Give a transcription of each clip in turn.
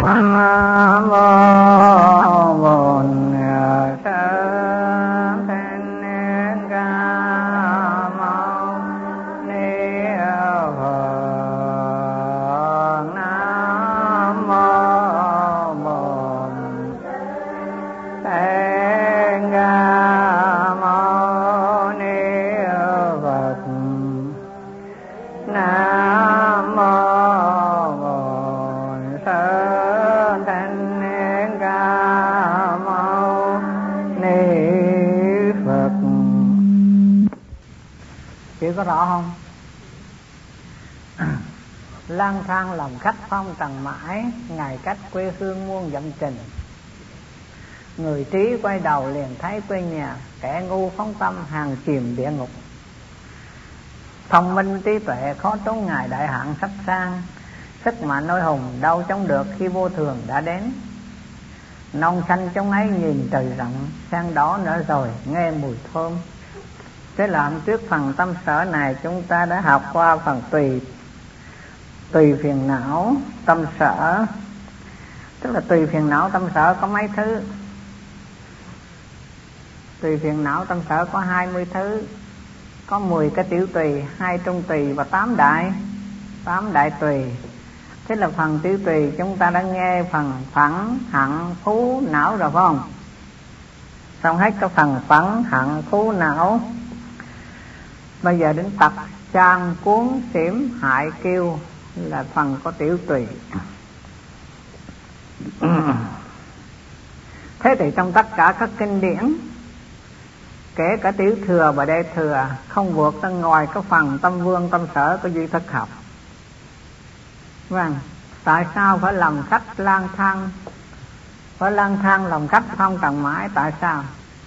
Nam mô Bổn Sư Thích Ca Mâu Ni Phật. Nam mô Bổn Sư Thích Ca Mâu Ni Phật. Nam mô Chị có rõ không? Lang thang làm khách phong trần mãi, ngày cách quê hương muôn dặm trình. Người trí quay đầu liền thấy quê nhà, kẻ ngu phóng tâm hàng chìm địa ngục. Thông minh trí tuệ khó trốn ngài đại hạn sắp sang, sức mạnh nỗi hùng đâu chống được khi vô thường đã đến. Non xanh trong ấy nhìn trời rộng, sang đó nữa rồi nghe mùi thơm. Thế làm trước phần tâm sở này chúng ta đã học qua phần tùy phiền não tâm sở. Tức là tùy phiền não tâm sở có mấy thứ? Tùy phiền não tâm sở có 20 thứ. Có 10 cái tiểu tùy, 2 trung tùy và 8 đại tùy. Thế là phần tiểu tùy chúng ta đã nghe phần phẫn, hận, phú, não rồi phải không? Xong hết cái phần phẫn, hận, phú, não. Bây giờ đến tập trang, cuốn, xỉm, hại, kiêu là phần có tiểu tùy. Thế thì trong tất cả các kinh điển, kể cả tiểu thừa và đại thừa, không vượt ra ngoài cái phần tâm vương tâm sở của duy thức học. Vâng, tại sao phải làm khách lang thang? Phải lang thang làm khách phong trần mãi, tại sao?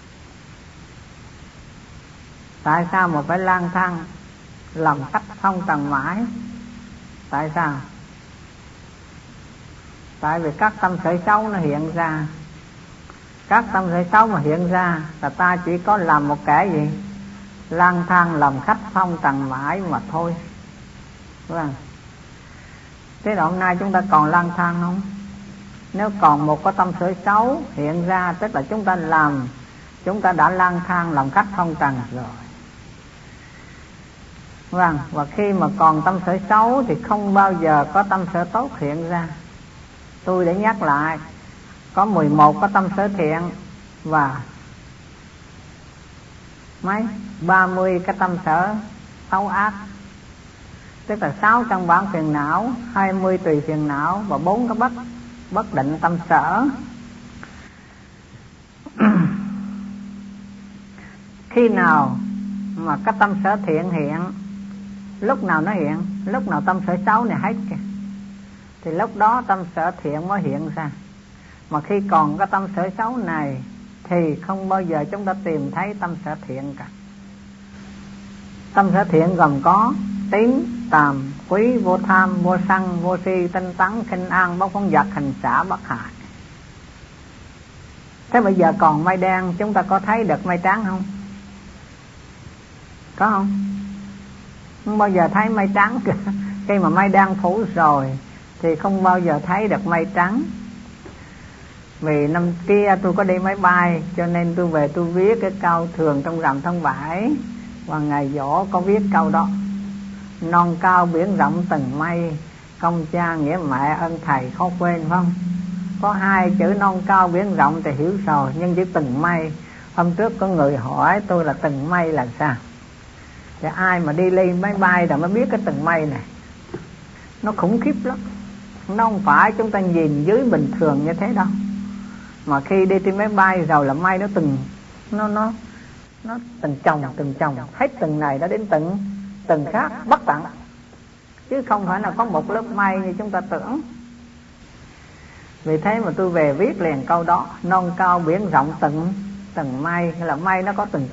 Tại sao mà phải lang thang làm khách phong trần mãi? Tại sao? Tại vì các tâm sở xấu nó hiện ra. Các tâm sở xấu mà hiện ra là ta chỉ có làm một kẻ gì? Lang thang làm khách phong trần mãi mà thôi. Vâng. Thế là hôm nay chúng ta còn lang thang không? Nếu còn một cái tâm sở xấu hiện ra, tức là chúng ta đã lang thang làm khách phong trần rồi. Vâng, và khi mà còn tâm sở xấu thì không bao giờ có tâm sở tốt hiện ra. Tôi để nhắc lại, có 11 có tâm sở thiện và 30 cái tâm sở xấu ác. Tức là 6 căn bản phiền não, 20 tùy phiền não và 4 cái bất định tâm sở. Khi nào mà cái tâm sở thiện hiện, lúc nào nó hiện? Lúc nào tâm sở xấu này hết kìa, thì lúc đó tâm sở thiện mới hiện ra. Mà khi còn cái tâm sở xấu này thì không bao giờ chúng ta tìm thấy tâm sở thiện cả. Tâm sở thiện gồm có tín, tàm, quý, vô tham, vô sân, vô si, tinh tấn, khinh an, bất phóng dật, hành xả, bất hại. Thế bây giờ còn mây đen, chúng ta có thấy được mây trắng không? Có không? Không bao giờ thấy mây trắng. Khi mà mây đen phủ rồi thì không bao giờ thấy được mây trắng. Vì năm kia tôi có đi máy bay, cho nên tôi về tôi viết cái câu thường trong rằm tháng 7, và ngày giỗ có viết câu đó: non cao biển rộng từng mây, công cha nghĩa mẹ ơn thầy khó quên, phải không? Có 2 chữ non cao biển rộng thì hiểu rồi, nhưng chữ từng mây, hôm trước có người hỏi tôi là từng mây là sao? Thì ai mà đi lên máy bay rồi mới biết cái từng mây này. Nó khủng khiếp lắm. Nó không phải chúng ta nhìn dưới bình thường như thế đâu. Mà khi đi trên máy bay rồi là mây nó từng chồng, hết từng này đã đến từng khác bất tận. Chứ không phải là có một lớp mây như chúng ta tưởng. Vì thế mà tôi về viết liền câu đó: non cao biển rộng từng mây, là mây nó có từng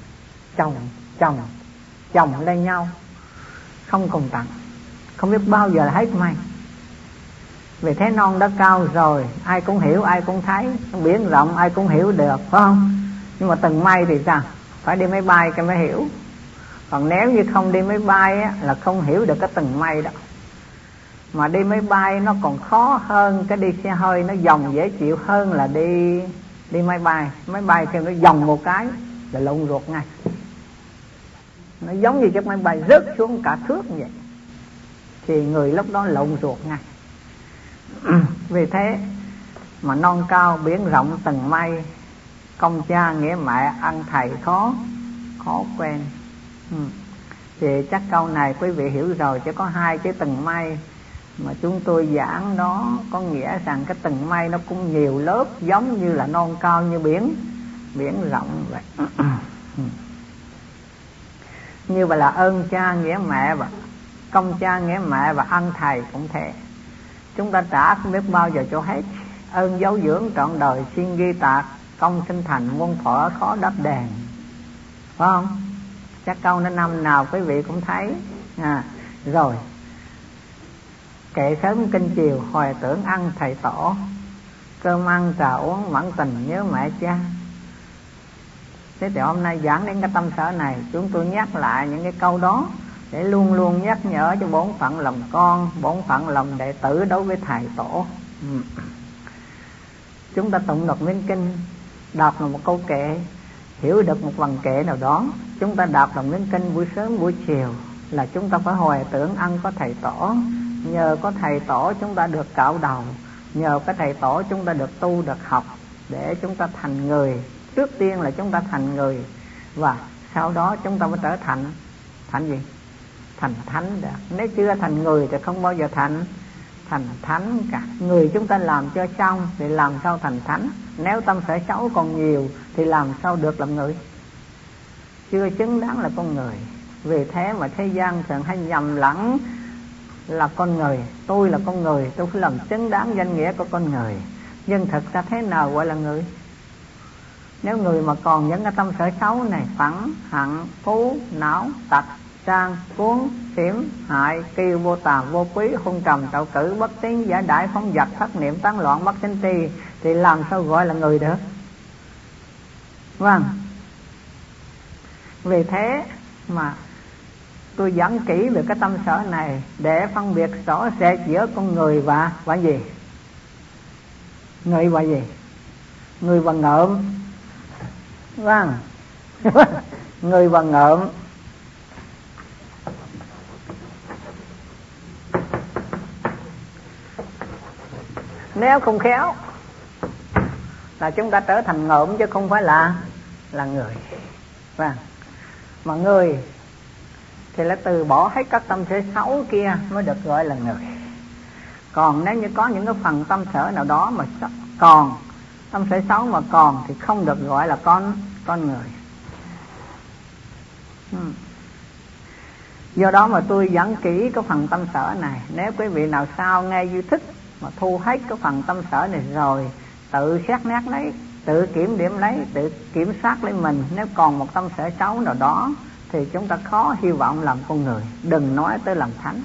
chồng lên nhau, không cùng tận, không biết bao giờ là hết mây. Vì thế non đã cao rồi, ai cũng hiểu, ai cũng thấy. Biển rộng ai cũng hiểu được, phải không? Nhưng mà từng mây thì sao? Phải đi máy bay cái mới hiểu. Còn nếu như không đi máy bay á, là không hiểu được cái từng mây đó. Mà đi máy bay nó còn khó hơn cái đi xe hơi, nó vòng dễ chịu hơn là đi máy bay. Máy bay kêu nó vòng một cái là lộn ruột ngay. Nó giống như chiếc máy bay rớt xuống cả thước như vậy, thì người lúc đó lộn ruột ngay. Vì thế mà non cao biển rộng từng mây, công cha nghĩa mẹ ăn thầy khó quen. Thì chắc câu này quý vị hiểu rồi, chứ có hai cái tầng mây mà chúng tôi giảng đó có nghĩa rằng cái tầng mây nó cũng nhiều lớp, giống như là non cao như biển rộng vậy. Như vậy là ơn cha nghĩa mẹ và công cha nghĩa mẹ và ân thầy cũng thế. Chúng ta trả không biết bao giờ cho hết. Ơn giáo dưỡng trọn đời xin ghi tạc, công sinh thành muôn thuở khó đáp đền. Phải không? Chắc câu nó năm nào quý vị cũng thấy. Rồi kệ sớm kinh chiều hồi tưởng ăn thầy tổ, cơm ăn trà uống mẫn tình nhớ mẹ cha. Thế thì hôm nay giảng đến cái tâm sở này, chúng tôi nhắc lại những cái câu đó để luôn luôn nhắc nhở cho bổn phận lòng con, bổn phận lòng đệ tử đối với thầy tổ. Chúng ta tụng đọc nguyên kinh, đọc một câu kệ, hiểu được một vần kệ nào đó, chúng ta đọc đồng nguyên kinh buổi sớm buổi chiều là chúng ta phải hồi tưởng ân có thầy tổ. Nhờ có thầy tổ chúng ta được cạo đầu, nhờ có thầy tổ chúng ta được tu được học để chúng ta thành người. Trước tiên là chúng ta thành người, và sau đó chúng ta mới trở thành gì? Thành thánh được. Nếu chưa thành người thì không bao giờ thành thánh cả. Người chúng ta làm cho xong thì làm sao thành thánh? Nếu tâm sở xấu còn nhiều thì làm sao được làm người? Chưa chứng đáng là con người. Vì thế mà thế gian thường hay nhầm lẫn là con người. Tôi là con người, tôi phải làm chứng đáng danh nghĩa của con người. Nhưng thật ra thế nào gọi là người? Nếu người mà còn những cái tâm sở xấu này, phẫn, hận, phú, não, tật, sang, cuốn, xỉm, hại, kiêu, vô tà, vô quý, hung trầm, trạo cử, bất tín, giả đãi, phóng dật, thất niệm, tán loạn, bất sinh tri, thì làm sao gọi là người được? Vâng. Vì thế mà tôi giảng kỹ về cái tâm sở này để phân biệt rõ rệt giữa con người và gì? Người và gì? Người và ngợm. Vâng. Người và ngợm. Nếu không khéo là chúng ta trở thành ngợm chứ không phải là người. Vâng. Mà người thì là từ bỏ hết các tâm sở xấu kia mới được gọi là người. Còn nếu như có những cái phần tâm sở nào đó mà còn tâm sở xấu mà còn thì không được gọi là con người. Do đó mà tôi giảng kỹ cái phần tâm sở này. Nếu quý vị nào sao nghe như thích mà thu hết cái phần tâm sở này rồi, tự xét nét lấy, tự kiểm điểm lấy, tự kiểm soát lấy mình. Nếu còn một tâm sở xấu nào đó thì chúng ta khó hy vọng làm con người, đừng nói tới làm thánh.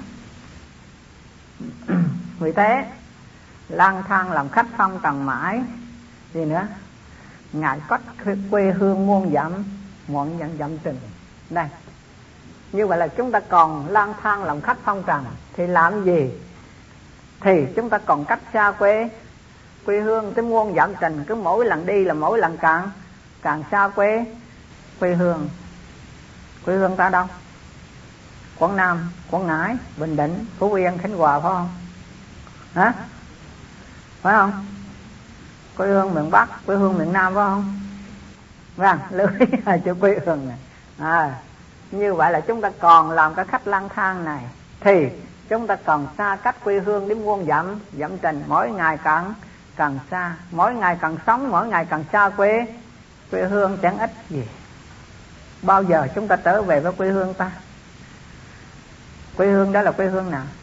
Vì thế lang thang làm khách phong trần mãi, gì nữa, ngại cất quê hương muôn dặm trình. Đây, như vậy là chúng ta còn lang thang làm khách phong trần thì làm gì? Thì chúng ta còn cách xa quê hương tới muôn dặm trình. Cứ mỗi lần đi là mỗi lần càng xa quê hương. Quê hương ta đâu? Quảng Nam, Quảng Ngãi, Bình Định, Phú Yên, Khánh Hòa, phải không? Hả? Phải không? Quê hương miền Bắc, quê hương miền Nam, phải không? Vâng, lưu ý cho quê hương này. Như vậy là chúng ta còn làm cái khách lang thang này thì chúng ta còn xa cách quê hương đến muôn dặm trình. Mỗi ngày càng xa, mỗi ngày càng sống, mỗi ngày càng xa quê hương chẳng ích gì. Bao giờ chúng ta trở về với quê hương ta? Quê hương đó là quê hương nào?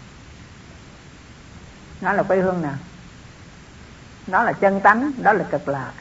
Đó là quê hương nào? Đó là chân tánh, đó là cực lạc.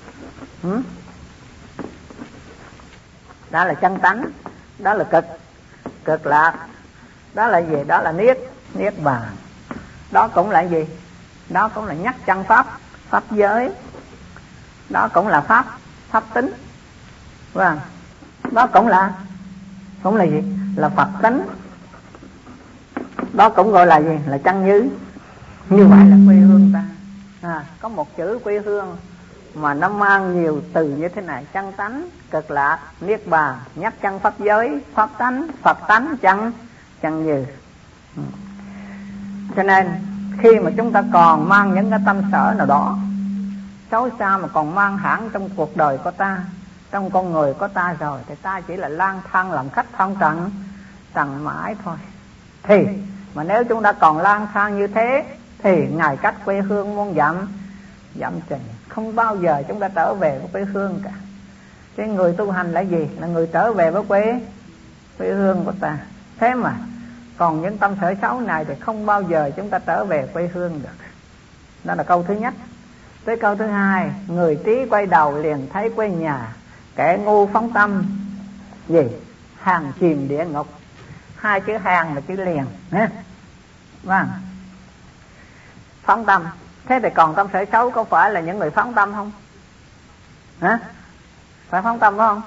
Đó là chân tánh, đó là cực lạc. Đó là gì? Đó là niết bàn. Đó cũng là gì? Đó cũng là nhất chân pháp giới. Đó cũng là pháp tính. Vâng. Đó cũng là gì? Là Phật tính. đó cũng gọi là gì? Là chân như. Như vậy là quê hương ta. Có một chữ quê hương mà nó mang nhiều từ như thế này: chân tánh, cực lạc, niết bàn, nhất chân pháp giới, pháp tánh, Phật tánh, chân như. Cho nên khi mà chúng ta còn mang những cái tâm sở nào đó xấu xa mà còn mang hẳn trong cuộc đời của ta, trong con người của ta rồi, thì ta chỉ là lang thang làm khách phong trần mãi thôi. Thì mà nếu chúng ta còn lang thang như thế thì ngày cách quê hương muôn dặm trình, không bao giờ chúng ta trở về với quê hương cả. Cái người tu hành là gì? Là người trở về với quê hương của ta. Thế mà còn những tâm sở xấu này thì không bao giờ chúng ta trở về quê hương được. Đó là câu thứ nhất. Tới câu thứ hai: người trí quay đầu liền thấy quê nhà, kẻ ngu phóng tâm gì? Hàng chìm địa ngục. Hai chữ hàng là chữ liền nhé. Vâng. Phóng tâm. Thế thì còn tâm sở xấu có phải là những người phóng tâm không? Phải phóng tâm phải không?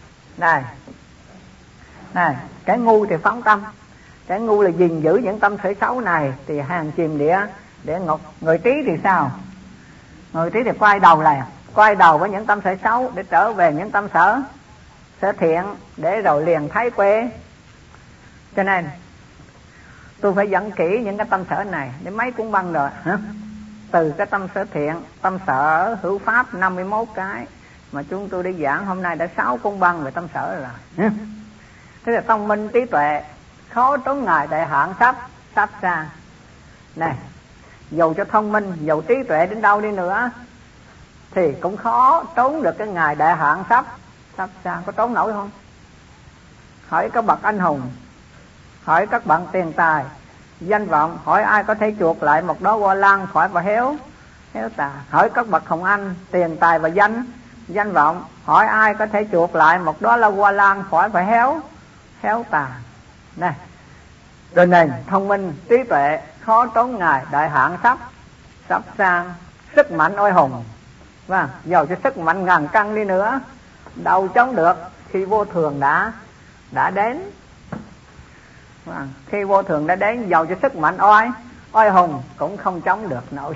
Này, cái ngu thì phóng tâm. Cái ngu là gìn giữ những tâm sở xấu này thì hàng chìm địa ngục. Người trí thì sao? Người trí thì quay đầu với những tâm sở xấu để trở về những tâm sở thiện, để rồi liền thấy quê. Cho nên tôi phải dẫn kỹ những cái tâm sở này để mấy cuốn băng rồi. Từ cái tâm sở thiện, tâm sở hữu pháp 51 cái mà chúng tôi đi giảng hôm nay đã 6 cuốn băng về tâm sở rồi. Thế là thông minh trí tuệ khó trốn ngài đại hạn sắp ra. Này, dầu cho thông minh, dầu trí tuệ đến đâu đi nữa thì cũng khó trốn được cái ngày đại hạn sắp ra. Có trốn nổi không? Hỏi các bậc anh hùng, hỏi các bạn tiền tài, danh vọng, hỏi ai có thể chuộc lại một đóa hoa lan khỏi và héo tà. Hỏi các bậc hồng anh, tiền tài và danh vọng, hỏi ai có thể chuộc lại một đóa hoa lan khỏi và héo tà. Này, rồi nền thông minh trí tuệ khó trốn ngài đại hạn sắp sang. Sức mạnh oai hùng, và dầu cho sức mạnh ngàn cân đi nữa đâu chống được khi vô thường đã đến. Khi vô thường đã đến, dầu cho sức mạnh oai hùng cũng không chống được nổi.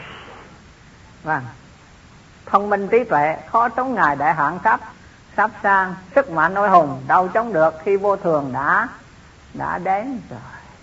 Thông minh trí tuệ khó trốn ngài đại hạn sắp sang. Sức mạnh oai hùng đâu chống được khi vô thường đã đến rồi.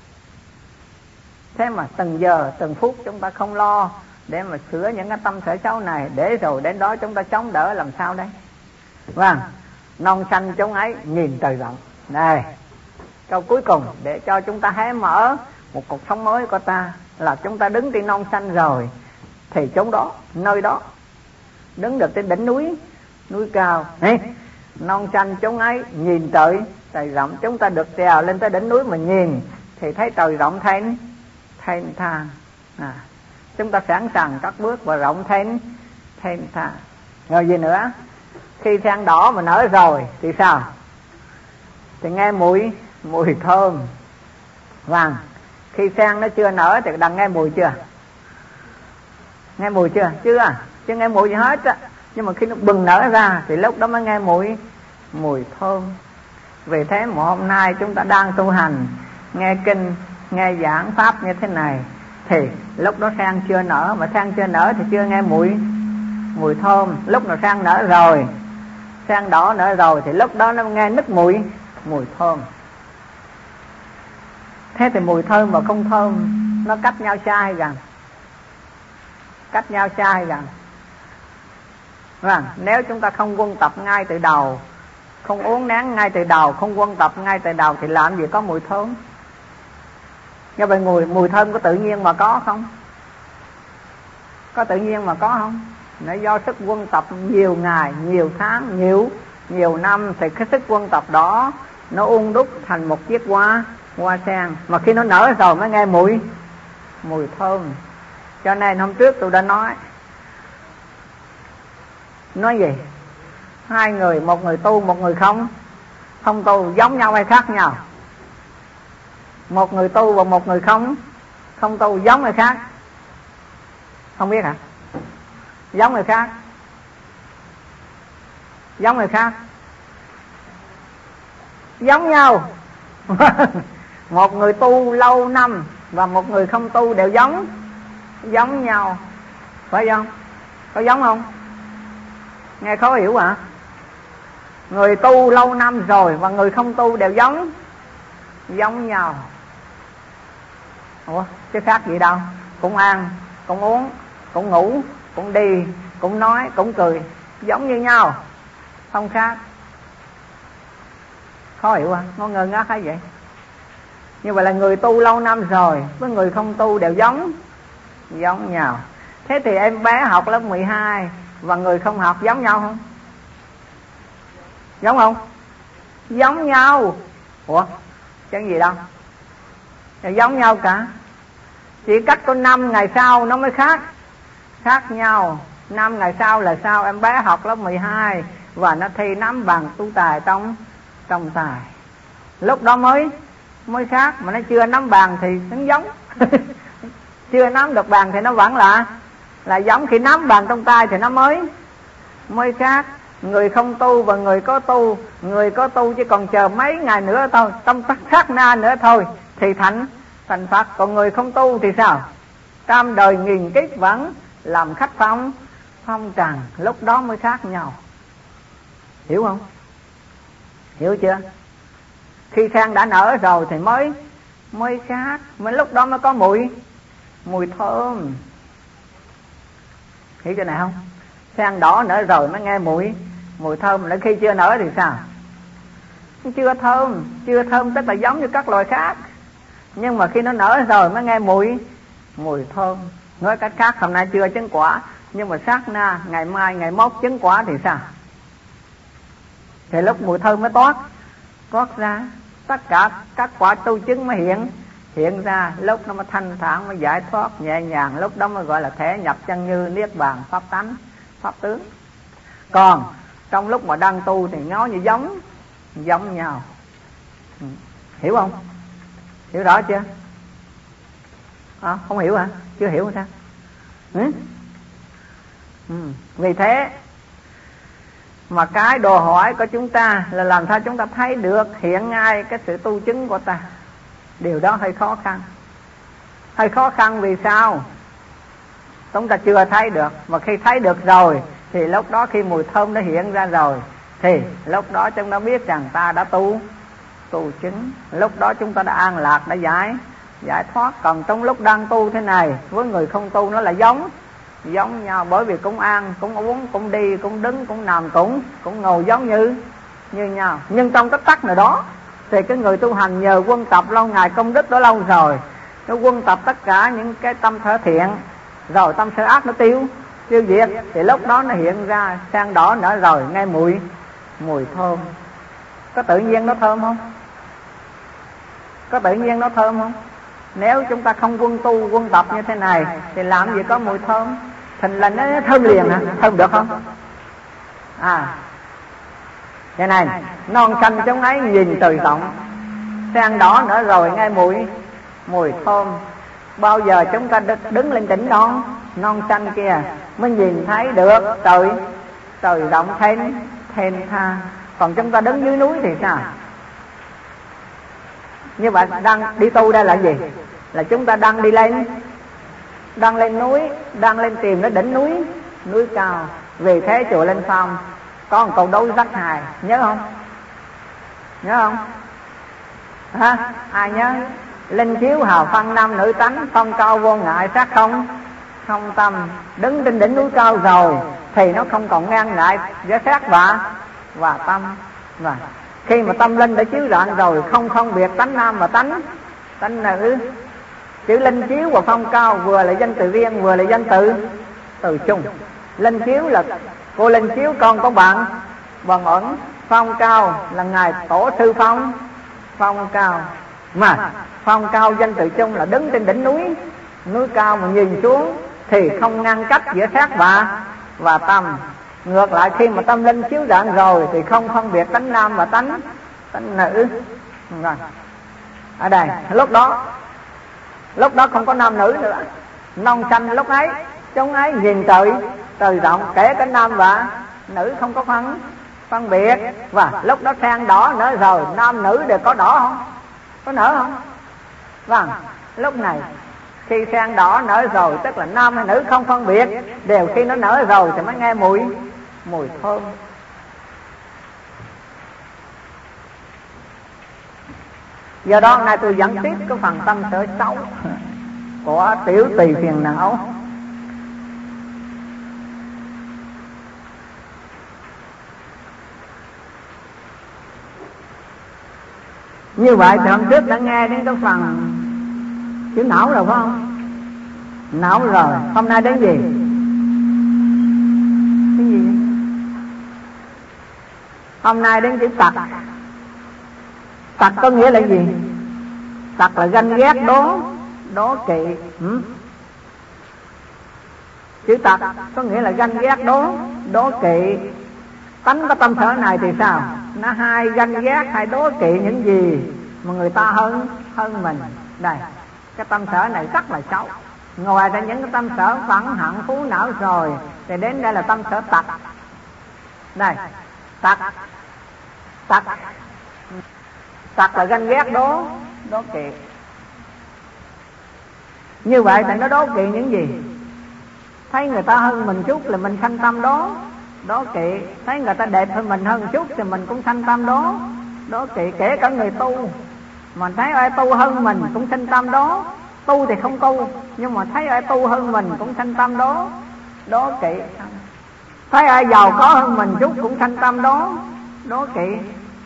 Thế mà từng giờ từng phút chúng ta không lo để mà sửa những cái tâm sở xấu này, để rồi đến đó chúng ta chống đỡ làm sao đây? Non xanh chống ấy nhìn trời rộng. Này, câu cuối cùng để cho chúng ta hé mở một cuộc sống mới của ta là chúng ta đứng trên non xanh rồi thì chỗ đó, nơi đó đứng được trên đỉnh núi cao. Non xanh chống ấy nhìn trời rộng. Chúng ta được trèo lên tới đỉnh núi mà nhìn thì thấy trời rộng thanh thang. Chúng ta sẵn sàng cất bước và rộng thanh thang. Rồi gì nữa? Khi sen đỏ mà nở rồi thì sao? Thì nghe mùi thơm. Khi sen nó chưa nở thì đừng nghe mùi chưa? Nghe mùi chưa? Chưa nghe mùi gì hết á. Nhưng mà khi nó bừng nở ra thì lúc đó mới nghe mùi thơm. Vì thế mà hôm nay chúng ta đang tu hành, nghe kinh, nghe giảng pháp như thế này, thì lúc đó sen chưa nở. Mà sen chưa nở thì chưa nghe mùi thơm. Lúc nào sen nở rồi, sen đỏ nở rồi thì lúc đó nó nghe nức mùi thơm. Thế thì mùi thơm và không thơm nó cách nhau xa hay gần? Cách nhau xa hay gần? Nếu chúng ta không quân tập ngay từ đầu, không uống nén ngay từ đầu, không quân tập ngay từ đầu thì làm gì có mùi thơm? Do vậy mùi thơm có tự nhiên mà có không? Có tự nhiên mà có không? Nó do sức quân tập nhiều ngày, nhiều tháng, nhiều năm thì cái sức quân tập đó nó ung đúc thành một chiếc hoa sen. Mà khi nó nở rồi mới nghe mùi thơm. Cho nên hôm trước tôi đã nói gì? Hai người, một người tu, một người không tu, giống nhau hay khác nhau? Một người tu và một người không tu giống hay khác? Không biết hả? Giống hay khác? Giống hay khác? Giống nhau. Một người tu lâu năm và một người không tu đều giống nhau, phải không? Có giống không? Nghe khó hiểu hả? Người tu lâu năm rồi và người không tu đều giống nhau. Ủa, chứ khác gì đâu. Cũng ăn, cũng uống, cũng ngủ, cũng đi, cũng nói, cũng cười, giống như nhau, không khác. Khó hiểu hả? Ngon ngơ ngác hay vậy? Như vậy là người tu lâu năm rồi với người không tu đều giống nhau. Thế thì em bé học lớp 12 và người không học giống nhau không? Giống không? Giống nhau. Ủa, chẳng gì đâu, giống nhau cả. Chỉ cách có 5 ngày sau nó mới khác nhau. 5 ngày sau là sao? Em bé học lớp 12 và nó thi nắm bằng tu tài trong tài. Lúc đó mới khác, mà nó chưa nắm bằng thì nó giống. Chưa nắm được bằng thì nó vẫn là giống. Khi nắm bằng trong tay thì nó mới khác. Người không tu và người có tu, người có tu chỉ còn chờ mấy ngày nữa thôi, trong sát na nữa thôi thì thành Phật. Còn người không tu thì sao? Trăm đời nghìn kiếp vẫn làm khách phong trần, lúc đó mới khác nhau. Hiểu không? Hiểu chưa? Khi sen đã nở rồi thì mới khác, mới lúc đó mới có mùi thơm. Hiểu chưa này không? Sen đỏ nở rồi mới nghe mùi thơm. Lại khi chưa nở thì sao? Chưa thơm tức là giống như các loài khác. Nhưng mà khi nó nở rồi mới nghe mùi thơm. Nói cách khác, hôm nay chưa chứng quả, nhưng mà sát na ngày mai ngày mốt chứng quả thì sao? Thì lúc mùi thơm mới toát ra. Tất cả các quả tu chứng mới hiện ra. Lúc nó mới thanh thản, mới giải thoát nhẹ nhàng. Lúc đó mới gọi là thể nhập chân như niết bàn pháp tánh, pháp tướng. Còn trong lúc mà đang tu thì nó như giống nhau. Hiểu không? Hiểu rõ chưa? Không hiểu hả? Chưa hiểu sao? Vì thế mà cái đòi hỏi của chúng ta là làm sao chúng ta thấy được hiện ngay cái sự tu chứng của ta. Điều đó hơi khó khăn. Hơi khó khăn vì sao? Chúng ta chưa thấy được. Và khi thấy được rồi thì lúc đó khi mùi thơm nó hiện ra rồi thì lúc đó chúng ta biết rằng ta đã tu chứng. Lúc đó chúng ta đã an lạc, đã giải thoát. Còn trong lúc đang tu thế này với người không tu nó là giống nhau. Bởi vì cũng ăn, cũng uống, cũng đi, cũng đứng, cũng nằm, cũng ngồi giống như nhau. Nhưng trong tích tắc nào đó thì cái người tu hành nhờ quân tập lâu ngày công đức đó lâu rồi, nó quân tập tất cả những cái tâm sở thiện, rồi tâm sở ác nó tiêu diệt, thì lúc đó nó hiện ra sen đỏ nở rồi nghe mùi thơm. Có tự nhiên nó thơm không? Có tự nhiên nó thơm không? Nếu chúng ta không quân tu quân tập như thế này thì làm gì có mùi thơm? Thành là nó thơm liền hả? Thơm được không? Thế này, non xanh chúng ấy nhìn từ rộng, sen đỏ nở rồi nghe mùi thơm. Bao giờ chúng ta đứng lên đỉnh non xanh kia mới nhìn thấy được trời rộng thênh thang. Còn chúng ta đứng dưới núi thì sao? Như vậy đang đi tu đây là gì? Là chúng ta đang đi lên núi, đang lên tìm nó đỉnh núi cao. Vì thế chùa Linh Phong có một câu đối rất hài, nhớ không? Ai nhớ? Linh chiếu hào phân nam nữ tánh, phong cao vô ngại sát không tâm. Đứng trên đỉnh núi cao rồi thì nó không còn ngang ngại với sát và tâm. Và khi mà tâm linh đã chiếu rạng rồi, không phân biệt tánh nam và tánh nữ. Chữ linh chiếu và phong cao vừa là danh từ riêng, vừa là danh từ chung. Linh chiếu là cô linh chiếu con có bạn ẩn. Phong cao là ngài tổ sư phong cao. Mà phong cao danh từ chung là đứng trên đỉnh núi cao mà nhìn xuống thì không ngăn cách giữa sát và tâm. Ngược lại khi mà tâm linh chiếu rạng rồi thì không phân biệt tánh nam và tánh nữ. Rồi. Ở đây lúc đó không có nam nữ nữa. Non xanh lúc ấy chúng ấy nhìn trời rộng, kể cả nam và nữ không có phân biệt. Và lúc đó sen đỏ nở rồi, nam nữ đều có đỏ không? Có nở không? Vâng. Lúc này khi sen đỏ nở rồi, tức là nam hay nữ không phân biệt, đều khi nó nở rồi thì mới nghe mùi thơm. Do đó hôm nay tôi dẫn tiếp cái phần tâm sở xấu của tiểu tỳ phiền não. Như vậy thì hôm trước đã nghe đến cái phần chữ não rồi phải không? Não rồi, hôm nay đến gì? Cái gì? Hôm nay đến chữ tật. Tật có nghĩa là gì? Tật là ganh ghét, đố kỵ. Chữ tật có nghĩa là ganh ghét, đố kỵ. Tánh cái tâm sở này thì sao? Nó hay ganh ghét, hay đố kỵ những gì mà người ta hơn mình. Đây, cái tâm sở này rất là xấu. Ngoài ra những cái tâm sở phẫn hận phú não rồi thì đến đây là tâm sở tật. Đây, tật là ganh ghét, đố kỵ. Như vậy thì nó đố kỵ những gì? Thấy người ta hơn mình chút là mình sanh tâm đố kỵ. Thấy người ta đẹp hơn mình hơn chút thì mình cũng sanh tâm đố kỵ. Kể cả người tu, mà thấy ai tu hơn mình cũng sanh tâm tu thì không tu, nhưng mà thấy ai tu hơn mình cũng sanh tâm đố kỵ. Thấy ai giàu có hơn mình chút cũng sanh tâm đố kỵ.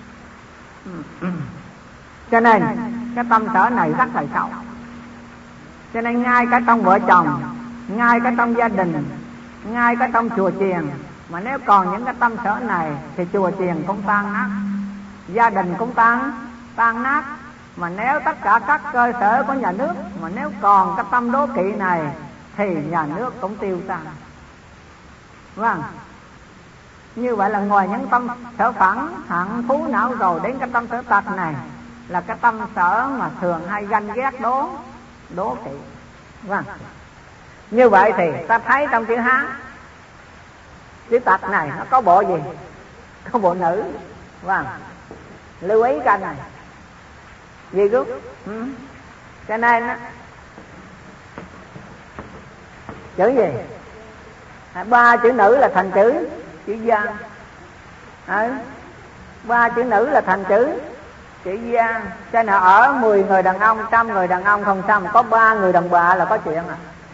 Cho nên cái tâm sở này rất là xấu. Cho nên ngay cả trong vợ chồng, ngay cả trong gia đình, ngay cả trong chùa chiền, mà nếu còn những cái tâm sở này thì chùa chiền cũng tan nát, gia đình cũng tan nát. Mà nếu tất cả các cơ sở của nhà nước mà nếu còn cái tâm đố kỵ này thì nhà nước cũng tiêu tan. Vâng. Như vậy là ngoài những tâm sở phẫn hận phú não rồi, đến cái tâm sở tật này là cái tâm sở mà thường hay ganh ghét, đố kỵ. Vâng. Như vậy thì ta thấy trong chữ Hán, chữ tật này nó có bộ gì? Có bộ nữ. Vâng. Lưu ý cái này gì rút. Cho nên á, chữ gì? Ba chữ nữ là thành chữ gian. Ba chữ nữ là thành chữ gian. Cho nên ở 10 người đàn ông, 100 người đàn ông không sao, mà có 3 người đàn bà là có chuyện.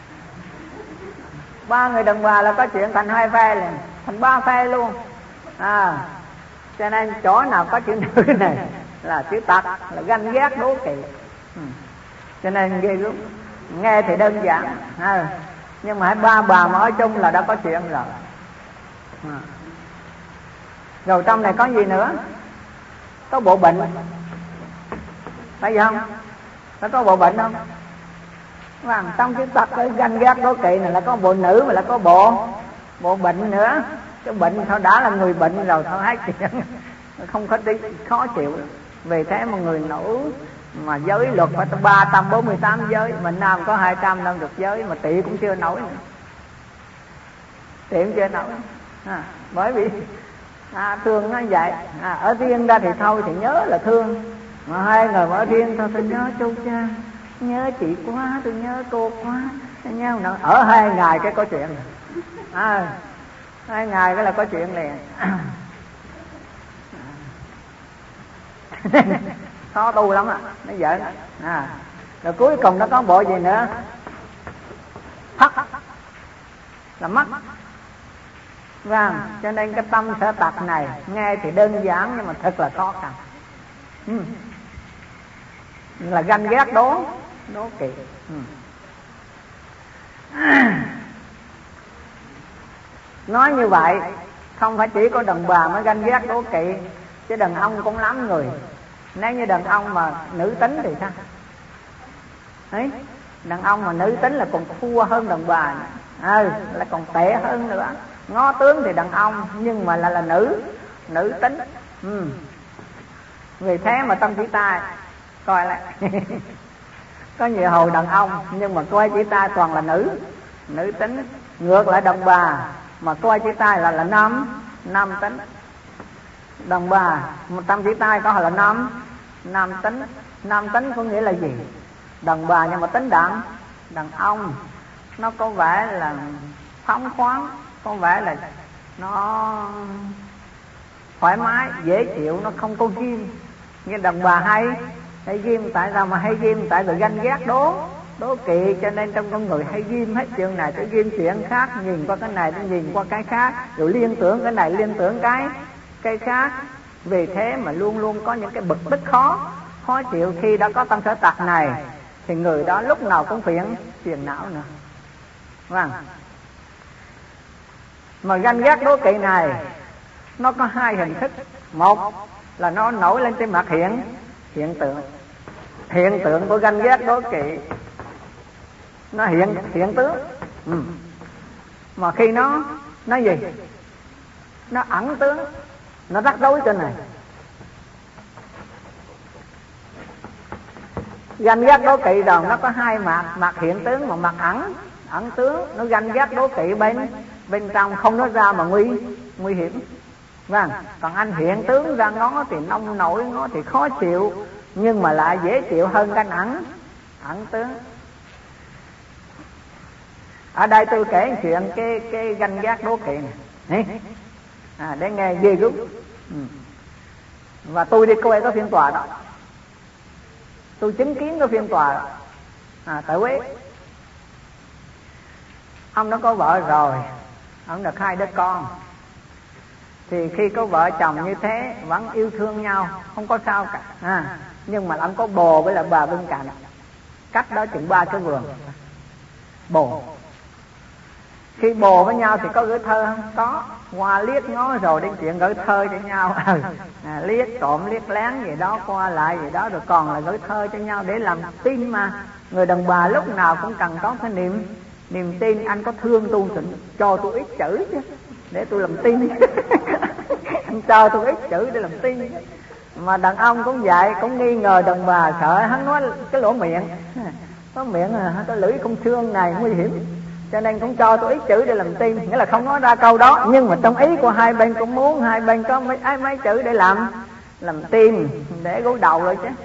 3 người đàn bà là có chuyện, thành 2 phe liền, thành 3 phe luôn. Cho nên chỗ nào có chữ nữ này là chữ tật, là ganh ghét, đố kỵ. Cho nên ghê lắm. Nghe thì đơn giản, nhưng mà 2 bà mà ở chung là đã có chuyện rồi. Rồi trong này có gì nữa? Có bộ bệnh, phải không? Có bộ bệnh không? Vâng, trong chữ tật cái ganh ghét đố kỵ này là có bộ nữ, mà là có bộ bệnh nữa. Cái bệnh thôi đã là người bệnh rồi, thôi hết chuyện, không có đi khó chịu. Vì thế mà người nữ mà giới luật phải 348 giới, mình nam có 200 năm được giới, mà tỵ cũng chưa nổi nữa. Tỵ cũng chưa nổi. Bởi vì thương nó vậy. Ở riêng ra thì thôi thì nhớ là thương, mà 2 người mà ở riêng thôi tôi nhớ chú cha, nhớ chị quá, tôi nhớ cô quá, tôi nhớ nữa. Ở 2 ngày cái có chuyện rồi. 2 ngày cái là có chuyện liền. Khó tu lắm nó giỡn. Rồi cuối cùng nó có bộ gì nữa? Thất là mắt. Vâng. Cho nên cái tâm sở tật này nghe thì đơn giản nhưng mà thật là khó khăn. Là ganh ghét, đố kỵ. Nói như vậy không phải chỉ có đàn bà mới ganh ghét, đố kỵ, chứ đàn ông cũng lắm người. Nếu như đàn ông mà nữ tính thì sao? Đấy, đàn ông mà nữ tính là còn thua hơn đàn bà, là còn tệ hơn nữa. Ngó tướng thì đàn ông nhưng mà là nữ tính. Vì thế mà tâm chỉ tay coi lại có nhiều hồi đàn ông nhưng mà coi chỉ tay toàn là nữ tính. Ngược lại đàn bà mà coi chỉ tay là nam tính. Đàn bà mà tâm chỉ tay có là nam tính. Nam tính có nghĩa là gì? Đàn bà nhưng mà tính đàn ông nó có vẻ là phóng khoáng, có vẻ là nó thoải mái, dễ chịu, nó không có ghim. Như đàn bà hay ghim. Tại sao mà hay ghim? Tại vì ganh ghét đố kỵ, cho nên trong con người hay ghim hết chuyện này tới ghim chuyện khác, nhìn qua cái này tới nhìn qua cái khác, rồi liên tưởng cái này liên tưởng cái khác. Vì thế mà luôn luôn có những cái bực tức khó chịu. Khi đã có tâm sở tật này thì người đó lúc nào cũng phiền não nữa. Vâng. Mà ganh ghét đố kỵ này nó có hai hình thức. Một là nó nổi lên trên mặt hiện tượng của ganh ghét đố kỵ. Nó hiện tướng. Mà khi nó gì? Nó ẩn tướng, nó rắc rối trên này. Ganh ghét đố kỵ rồi nó có hai mặt hiện tướng mà mặt ẩn tướng. Nó ganh ghét đố kỵ bên trong không nói ra mà nguy hiểm. Vâng. Còn anh hiện tướng ra ngó thì nông nổi, ngó thì khó chịu, nhưng mà lại dễ chịu hơn cái ẩn tướng. Ở đây tôi kể chuyện cái ganh ghét đố kỵ này để nghe ghê gớm. Và tôi đi coi cái phiên tòa đó, tôi chứng kiến cái phiên tòa tại Huế. Ông nó có vợ rồi, ông được 2 đứa con. Thì khi có vợ chồng như thế vẫn yêu thương nhau, không có sao cả. Nhưng mà ông có bồ với là bà bên cạnh, cách đó chừng 3 cái vườn. Bồ. Khi bồ với nhau thì có gửi thơ không? Có. Qua liếc ngó rồi đến chuyện gửi thơ cho nhau. Liếc trộm liếc lén gì đó, qua lại gì đó, rồi còn là gửi thơ cho nhau để làm tin mà. Người đàn bà lúc nào cũng cần có cái niềm tin. Anh có thương tôi thì cho tôi ít chữ chứ, để tôi làm tin. Anh cho tôi ít chữ để làm tin. Mà đàn ông cũng vậy, cũng nghi ngờ đàn bà, sợ hắn nói cái lỗ miệng, có miệng cái lưỡi không xương này nguy hiểm, cho nên cũng cho tôi ít chữ để làm tin. Nghĩa là không nói ra câu đó, nhưng mà trong ý của hai bên cũng muốn hai bên có mấy chữ để làm tin, để gối đầu rồi chứ.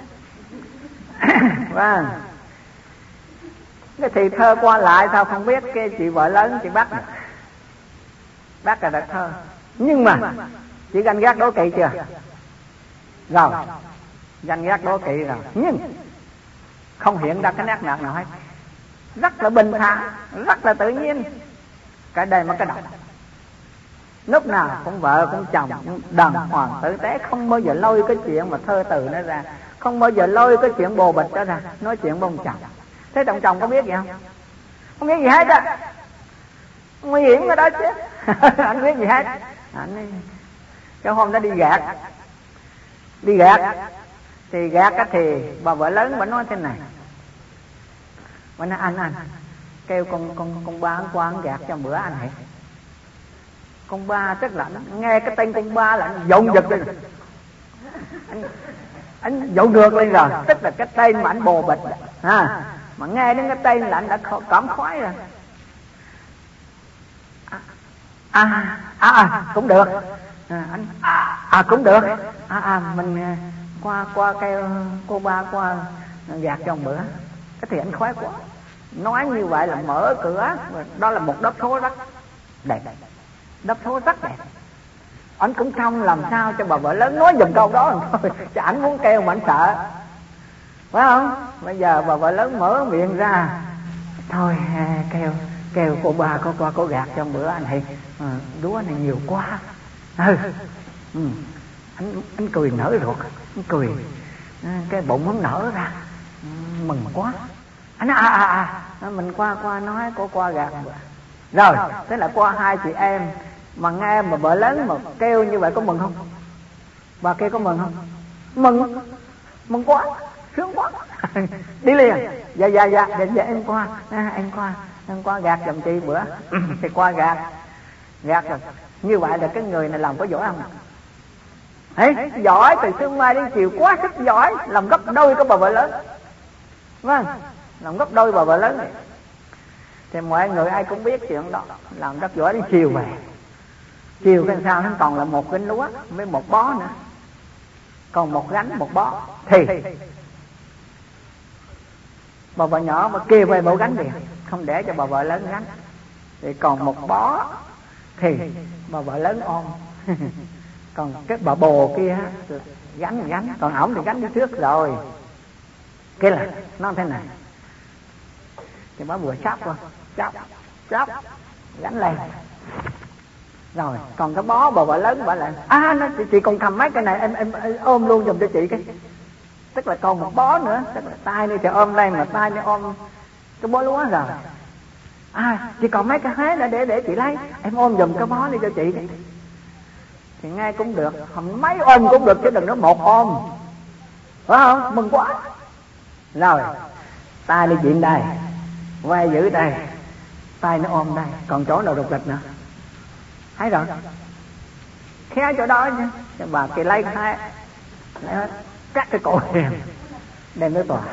Vâng. Cái thì thơ qua lại sao không biết. Cái chị vợ lớn chị bắt là đặt thơ. Nhưng mà chị ganh ghét đố kỵ chưa? Rồi, ganh ghét đố kỵ rồi, nhưng không hiện ra cái nét nhạc nào hết. Rất là bình thản, rất là tự nhiên. Cái đây mà cái đọc, lúc nào cũng vợ cũng chồng cũng đàng hoàng tử tế, không bao giờ lôi cái chuyện mà thơ từ nó ra, không bao giờ lôi cái chuyện bồ bịch đó ra, nói chuyện với ông chồng. Thế chồng có biết gì không? Không biết gì hết á. Nguy hiểm ở đó chứ. Anh biết gì hết. Cái hôm đó đi gạt thì gạt thì bà vợ lớn bà nói thế này. Bà nói anh kêu con ba qua ăn gạt cho bữa anh hãy. Con ba tức là nghe cái tên con ba là anh dội giật lên. Anh dội ngược lên rồi, tức là cái tên mà anh bồ bịch mà nghe đến cái tên là anh đã cảm khoái rồi. Cũng được. Anh cũng được. Mình qua kêu cô ba qua gạt cho một bữa. Cái thì anh khoái quá. Nói như vậy là mở cửa. Đó là một đốc thố rất đẹp. Đốc thố rất đẹp. Anh cũng không làm sao cho bà vợ lớn nói dùm câu đó thôi. Chứ anh muốn kêu mà anh sợ, phải không? Bây giờ bà vợ lớn mở miệng ra, thôi kêu cô ba cô qua cô gạt cho bữa anh thì đúa này nhiều quá. Anh cười nở ruột, anh cười cái bụng hắn nở ra, mừng quá. Anh mình qua nói cô qua gạt rồi. Thế là qua hai chị em mà nghe mà vợ lớn mà kêu như vậy có mừng không? Bà kia có mừng không? Mừng quá, sướng quá. Đi liền. Dạ em qua. Em qua gạt giùm chị bữa. Thì qua gạt rồi. Như vậy là cái người này làm có giỏi không? Đấy, giỏi từ sương mai đến chiều, quá sức giỏi, làm gấp đôi của bà vợ lớn. Vâng, làm gấp đôi bà vợ lớn này. Thì mọi người ai cũng biết chuyện đó, làm rất giỏi đến chiều về. Chiều cái sao nó còn là một gánh lúa với một bó nữa, còn một gánh một bó. Thì bà vợ nhỏ mà kêu về bộ gánh liền, không để cho bà vợ lớn gánh. Thì còn một bó thì bà vợ lớn ôm. Còn cái bà bồ kia gánh, còn ổng thì gánh đi trước rồi. Cái là nó thế này, thì bà vừa sắp rồi, chắp gánh lên. Rồi còn cái bó bà vợ lớn bà lại nó chị còn cầm mấy cái này, em ôm luôn giùm cho chị cái. Tức là còn một bó nữa, tức là tay đi thì ôm lên, mà tay đi ôm cái bó lúa rồi. Chị còn mấy cái hế nữa để chị lấy, em ôm giùm cái bó đi cho chị. Thì nghe cũng được, không mấy ôm cũng được chứ đừng nói một ôm, phải không? Mừng quá. Rồi tay đi chuyện đây, vai giữ đây, tay nó ôm đây, còn chỗ nào đục lịch nữa. Thấy rồi, khéo chỗ đó chứ. Cái bà kia lấy cái cắt cái cổ đem tới tòa.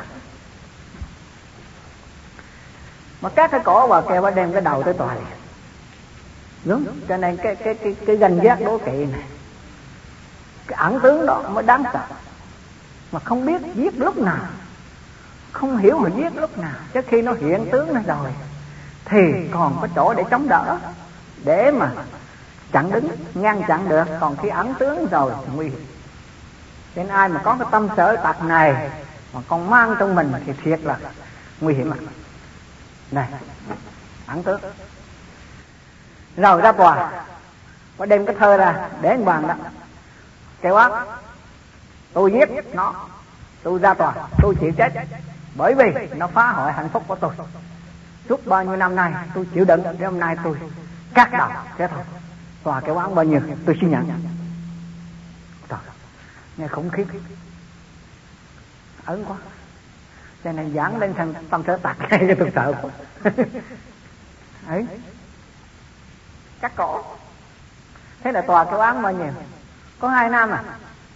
Mà cắt cái cổ bà kia bà đem cái đầu tới tòa liền. Đúng, cho nên cái ganh ghét đố kỵ này, cái ẩn tướng đó mới đáng sợ. Mà không biết giết lúc nào, không hiểu mà giết lúc nào. Chứ khi nó hiện tướng nó rồi thì còn có chỗ để chống đỡ, để mà chặn đứng, ngăn chặn được. Còn khi ẩn tướng rồi thì nguy hiểm. Nên ai mà có cái tâm sở tặc này mà còn mang trong mình thì thiệt là nguy hiểm. Này, ẩn tướng. Rồi ra tòa, có đem cái thơ ra để anh bàn đó. Kêu á, tôi giết nó, tôi ra tòa, tôi chịu chết, bởi vì nó phá hoại hạnh phúc của tôi. Suốt bao nhiêu năm nay tôi chịu đựng, để hôm nay tôi cắt đầu thế thôi. Tòa kêu án bao nhiêu tôi xin nhận. Trời, nghe khủng khiếp, ớn quá. Cho nên giảng lên thành tâm sở tặc này cho tôi sợ quá. Ấy, cắt cổ. Thế là tòa kêu án bao nhiêu? Có 2 năm à?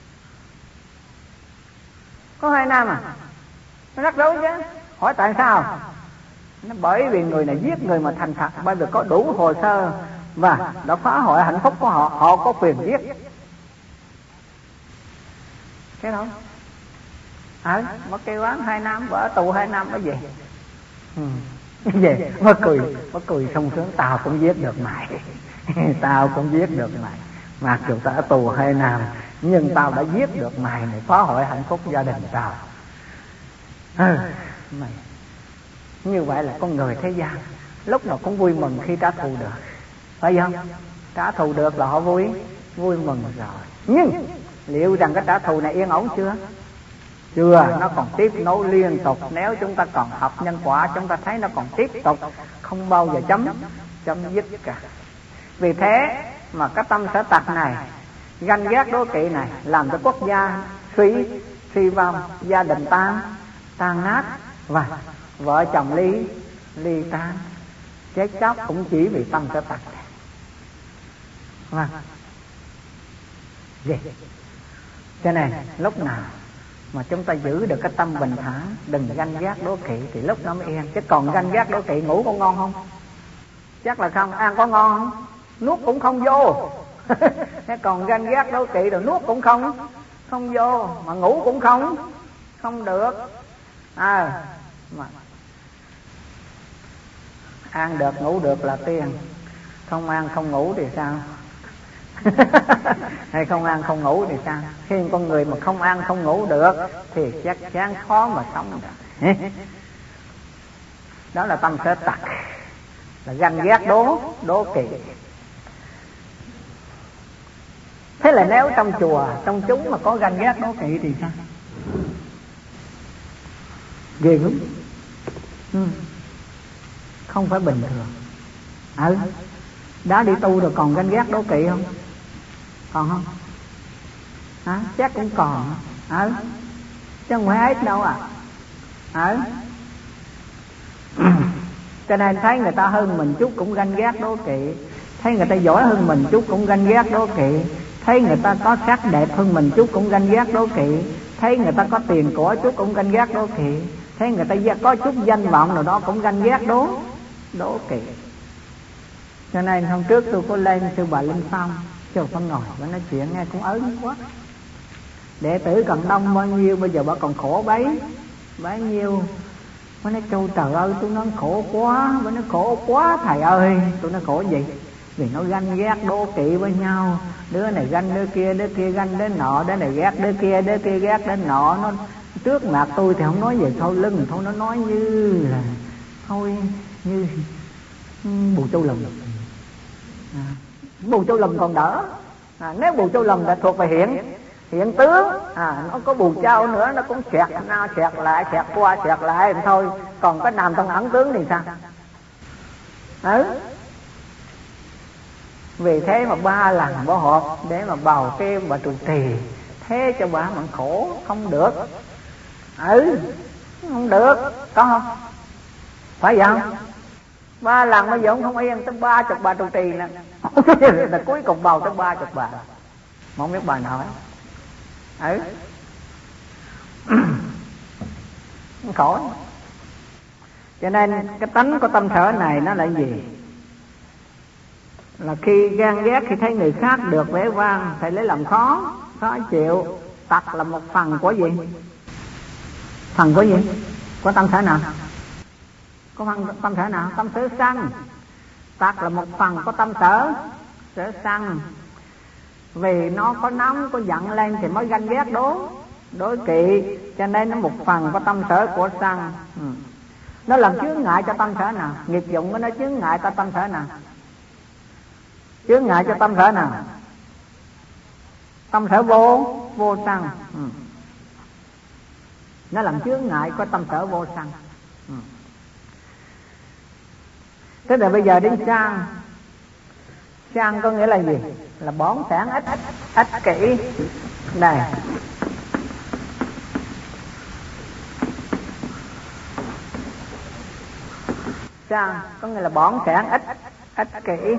Có 2 năm à? Nó rắc rối chứ. Hỏi tại sao? Nó bởi vì người này giết người mà thành thật, bởi vì có đủ hồ sơ và đã phá hoại hạnh phúc của họ, họ có quyền giết. Thế thôi. Mà kêu án 2 năm, vợ tù 2 năm mới về. Về mới cười sung sướng, tao cũng giết được mày. Tao cũng giết được mày. Mặc dù tao ở tù 2 năm, nhưng tao đã giết được mày này, phá hoại hạnh phúc gia đình tao. Mày như vậy là con người thế gian lúc nào cũng vui mừng khi trả thù được, phải không? Trả thù được là họ vui mừng rồi. Nhưng liệu rằng cái trả thù này yên ổn chưa? Chưa, nó còn tiếp nối liên tục. Nếu chúng ta còn học nhân quả, chúng ta thấy nó còn tiếp tục, không bao giờ chấm dứt cả. Vì thế mà cái tâm sở tặc này, ganh ghét đố kỵ này, làm cho quốc gia suy vong, gia đình tan nát, và vợ chồng ly tan, chết chóc cũng chỉ vì tâm sở tặc này. Vâng. Cho nên lúc nào mà chúng ta giữ được cái tâm bình thản, đừng ganh ghét đố kỵ, thì lúc đó mới yên. Chứ còn ganh ghét đố kỵ, ngủ có ngon không? Chắc là không. Ăn có ngon không? Nuốt cũng không vô. Thế còn ganh ghét đố kỵ rồi nuốt cũng không vô, mà ngủ cũng không được. Mà ăn được ngủ được là tiền, không ăn không ngủ thì sao? Hay không ăn không ngủ thì sao? Khi con người mà không ăn không ngủ được thì chắc chắn khó mà sống được. Đó là tâm sở tặc, là ganh ghét đố kỵ. Thế là nếu trong chùa, trong chúng mà có ganh ghét đố kỵ thì sao? Ghê lắm. Không phải bình thường. Đã đi tu rồi còn ganh ghét đố kỵ không? Còn không? Chắc cũng còn. Chứ không phải ít đâu à. Cho nên thấy người ta hơn mình chút cũng ganh ghét đố kỵ, thấy người ta giỏi hơn mình chút cũng ganh ghét đố kỵ, thấy người ta có sắc đẹp hơn mình chút cũng ganh ghét đố kỵ, thấy người ta có tiền của chút cũng ganh ghét đố kỵ, thấy người ta có chút danh vọng nào đó cũng ganh ghét đố kỵ. Cho nên hôm trước tôi có lên sư bà Linh Phong, sư Phong ngồi và nói chuyện nghe cũng ớn quá. Đệ tử Cần Đông bao nhiêu, bây giờ bà còn khổ bấy nhiêu Mới nói Châu trời ơi, tôi nói khổ quá. Mới nói khổ quá thầy ơi. Tôi nói khổ gì? Vì nó ganh ghét đố kỵ với nhau. Đứa này ganh đứa kia ganh đứa nọ. Đứa này ghét đứa kia ghét đứa nọ. Nó trước mặt tôi thì không nói về sau lưng, thôi nó nói như là thôi như bù châu lùm. Bù châu lùm còn đỡ. Nếu bù châu lùm là thuộc về hiện tướng, nó có bù châu nữa nó cũng xẹt na xẹt lại, xẹt qua xẹt lại thôi. Còn cái nằm trong ẩn tướng thì sao? Vì thế mà 3 lần bỏ hộp để mà bào cái bà trụ trì, thế cho bà mà khổ không được. Không được, có không? Phải vậy không? 3 lần bây giờ không yên, tới 30 bà trụ trì nè. Là cuối cùng bầu tới 30 bà. Mà không biết bà nói. Khổ. Cho nên cái tánh của tâm sở này nó là gì? Là khi ghen ghét, khi thấy người khác được vẻ vang, thầy lấy làm khó chịu. Tật là một phần của gì? Phần của gì? Của tâm sở nào? Có phần tâm sở nào? Tâm sở sân. Tật là một phần của tâm sở sân. Vì nó có nóng, có giận lên thì mới ganh ghét đối kỵ. Cho nên nó một phần của tâm sở của sân. Nó làm chướng ngại cho tâm sở nào? Nghiệp dụng của nó chướng ngại cho tâm sở nào? Chướng ngại cho tâm sở nào? Tâm sở vô sân. Nó làm chướng ngại của tâm sở vô sân. Thế là bây giờ đến sang có nghĩa là gì? Là bỏn sẻn ích kỷ. Này, sang có nghĩa là bỏn sẻn ích kỷ.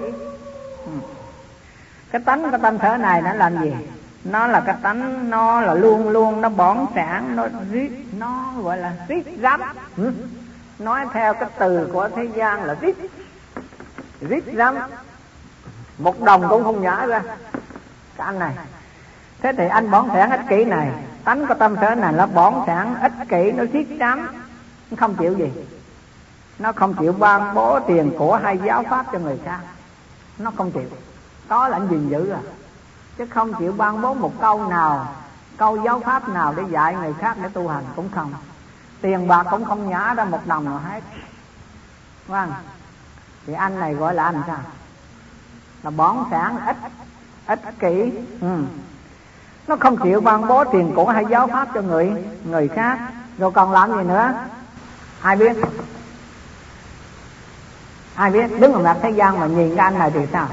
Cái tánh của tâm sở này nó làm gì? Nó là cái tánh, nó là luôn luôn nó bỏn sẻn, nó gọi là rít rắm. Nói theo cái từ của thế gian là rít rắm. Một đồng cũng không nhả ra cái anh này. Thế thì anh bỏn sẻn ích kỷ này, tánh của tâm sở này là bỏn sẻn ích kỷ, nó rít rắm. Nó không chịu gì? Nó không chịu ban bố tiền của hay giáo pháp cho người khác. Nó không chịu. Đó là anh gìn giữ à. Chứ không chịu ban bố một câu nào, câu giáo pháp nào để dạy người khác để tu hành cũng không. Tiền bạc cũng không nhả ra một đồng nào hết. Vâng. Thì anh này gọi là anh sao? Là bỏn sẻn ích kỷ. Nó không chịu ban bố tiền của hay giáo pháp cho người khác. Rồi còn làm gì nữa? Ai biết? Ai biết? Đứng ở mặt thế gian mà nhìn cái anh này thì sao?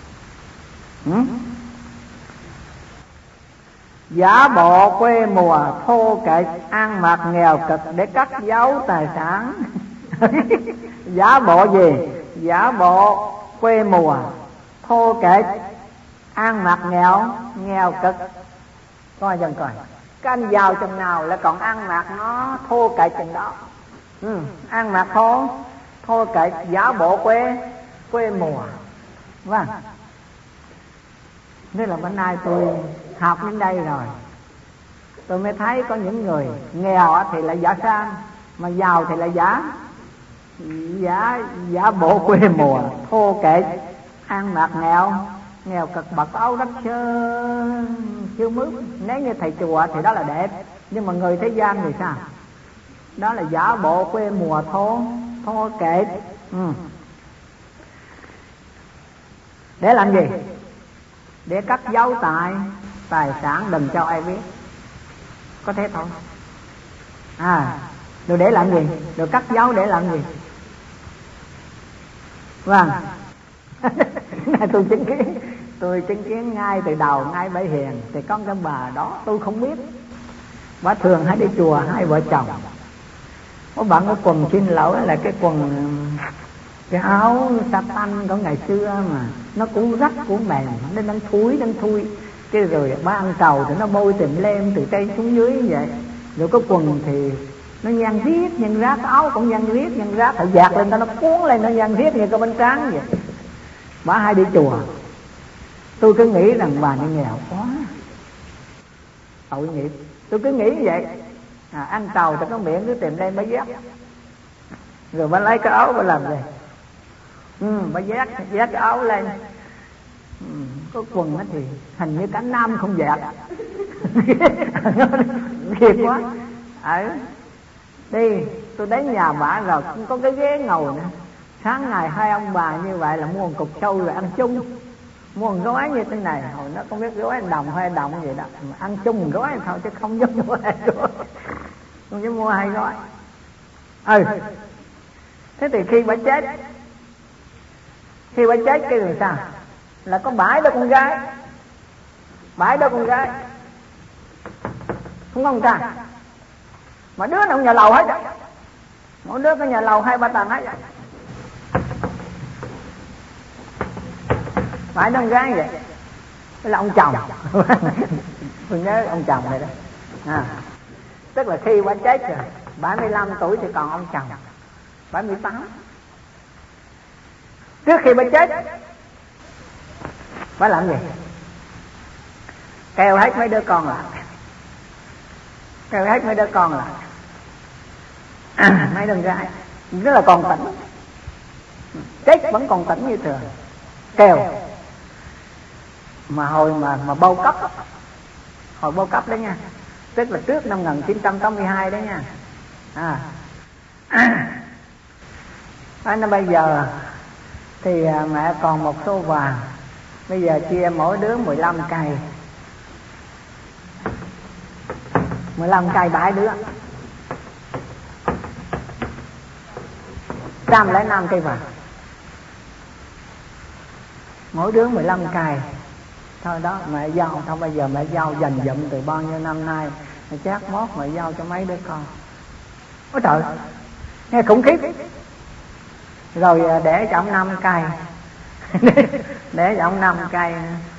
Giả bộ quê mùa, thô kệch, ăn mặc nghèo cực để cất giấu tài sản. Giả bộ gì? Giả bộ quê mùa, thô kệch, ăn mặc nghèo cực. Coi dần coi, cái anh giàu chừng nào lại còn ăn mặc nó thô kệch chừng đó. Ăn mặc thô kệch, giả bộ quê mùa. Vâng. Thế là bữa nay tôi học đến đây rồi, tôi mới thấy có những người nghèo thì là giả sang, mà giàu thì là giả bộ quê mùa, thô kệch, ăn mặc nghèo cực, bật áo rách chưa mướt. Nếu như thầy chùa thì đó là đẹp, nhưng mà người thế gian thì sao? Đó là giả bộ quê mùa, thô kệch. Để làm gì? Để cất giấu tài sản đừng cho ai biết. Có thế thôi. Rồi để làm gì? Rồi cất giấu để làm gì? Vâng. Tôi chứng kiến ngay từ đầu, ngay bãi hiền thì có cái bà đó tôi không biết. Bà thường hay đi chùa, hai vợ chồng. Có bạn cái quần xin lỗi là cái quần, cái áo satan của ngày xưa mà nó cũng rách cũng mềm, nên đang thui. Cái rồi ba ăn trầu thì nó bôi tìm lem từ trên xuống dưới như vậy. Rồi cái quần thì nó nhăn riết nhăn rát, áo cũng nhăn riết nhăn rát, phải dạt lên nó cuốn lên nó nhăn riết như cái bánh tráng vậy. Bà hay đi chùa. Tôi cứ nghĩ rằng bà này nghèo quá, tội nghiệp. Tôi cứ nghĩ vậy. Ăn trầu thì có miệng cứ tìm lên mới dắt. Rồi bà lấy cái áo bà làm gì? Bà vét cái áo lên. Có quần đó thì hình như cả nam không vẹt. Thiệt quá. Đi tôi đến nhà bà rồi cũng có cái ghế ngồi nữa. Sáng ngày hai ông bà như vậy là mua một cục sâu rồi ăn chung. Mua một gói như thế này, hồi nó không biết gói đồng hay đồng gì đó, mà ăn chung một gói thôi chứ không dám mua hai gói. Không dám mua hai gói. Thế thì khi bà chết cái rồi sao? Là có bãi đứa con gái, không có con trai, mà đứa nào cũng nhà lầu hết, mỗi đứa có nhà lầu 2-3 tầng hết. Phải đứa con gái vậy. Đó là ông chồng. Tôi nhớ ông chồng này đó. Tức là khi bà chết rồi 75 tuổi thì còn ông chồng 78. Trước khi bà chết bà làm gì? Kêu hết mấy đứa con lại. Mấy đứa gái rất là còn tỉnh, chết vẫn còn tỉnh như thường. Kêu mà hồi mà bao cấp, hồi bao cấp đấy nha, tức là trước năm 1982 đấy nha. Nó bây giờ thì mẹ còn một số vàng, bây giờ chia mỗi đứa 15 cây, 15 cây 7 đứa, 105 cây vàng, mỗi đứa 15 cây. Thôi đó mẹ giao, thôi bây giờ mẹ giao dành dụm từ bao nhiêu năm nay, mẹ chát mót mẹ giao cho mấy đứa con. Ôi trời, nghe khủng khiếp. Rồi để cho ông 5 cây. Để cho ông 5 cây.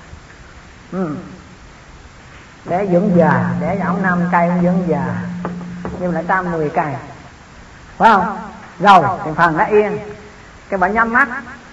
Để dưỡng già, để cho ông 5 cây ông dưỡng già. Nhưng lại 10 cây. Phải không? Rồi thì phần nó yên. Cái bà nhắm mắt